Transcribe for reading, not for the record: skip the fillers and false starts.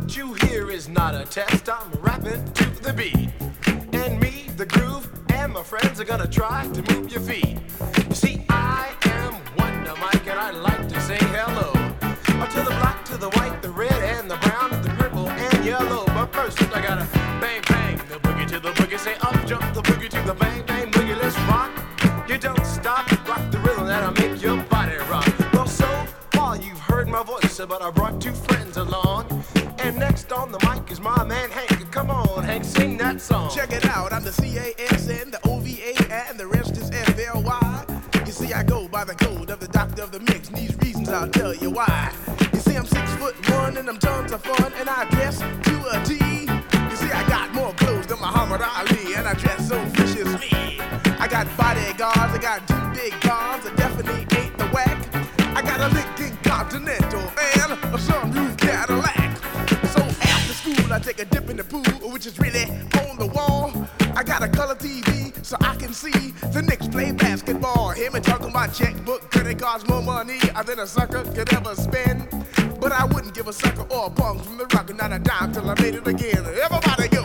What you hear is not a test. I'm rapping to the beat. And me, the groove, and my friends are gonna try to move your feet. You see, I am Wonder Mike, and I like to say hello to the black, to the white, the red, and the brown, the purple, and yellow. But first, I gotta bang, bang, the boogie to the boogie. Say up, jump the boogie to the bang, bang, boogie. Let's rock. You don't stop, rock the rhythm that'll make your body rock. Well, so far you've heard my voice, but I brought two friends along. And next on the mic is my man Hank. Come on, Hank, sing that song. Check it out, I'm the CASN, the OVA, and the rest is FLY. You see, I go by the code of the doctor of the mix, and these reasons I'll tell you why. You see, I'm 6'1" and I'm tons of fun, and I dress to a T. You see, I got more clothes than Muhammad Ali, and I dress so viciously. I got bodyguards, I got two big cars, I definitely ain't the whack. I got a Lincoln Continental and a sunroof Cadillac. So after school, I take a dip in the pool, which is really on the wall. I got a color TV so I can see the Knicks play basketball. Hear me talking about checkbook, cause it costs more money than a sucker could ever spend. But I wouldn't give a sucker or a punk from the rock, not a dime till I made it again. Everybody go.